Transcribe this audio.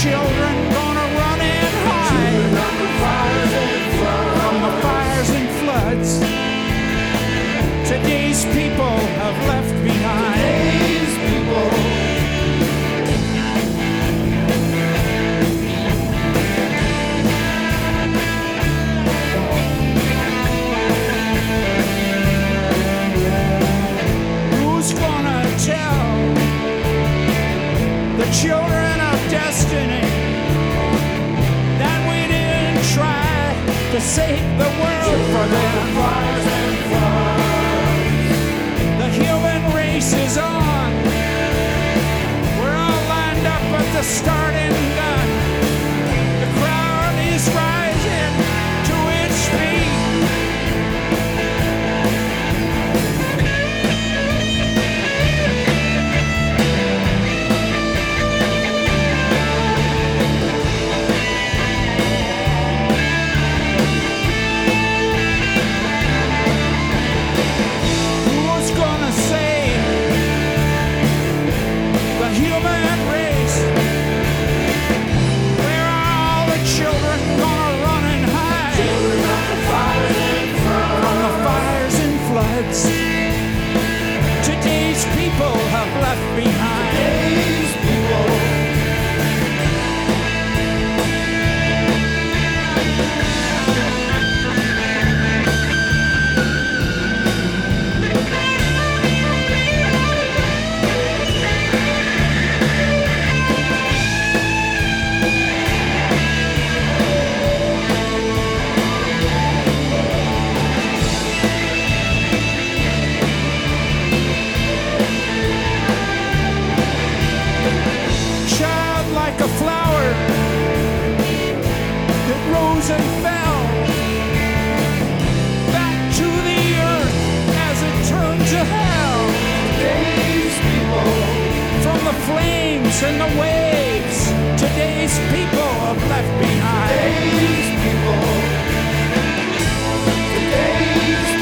children gonna run and hide from the fires and floods today's people have left behind. Today's people. Who's gonna tell the children of destiny that we didn't try to save the world for them? Fires and floods. The human race is on. We're all lined up at the starting gun. The crowd is rising to its feet. Who's gonna save the human race? Where are all the children gonna run and hide from the fires and floods today's people have left behind? Today's people. Child like a flower that rose and fell back to the earth as it turned to hell. Today's people. From the flames and the waves today's people have left behind. Today's people. Today's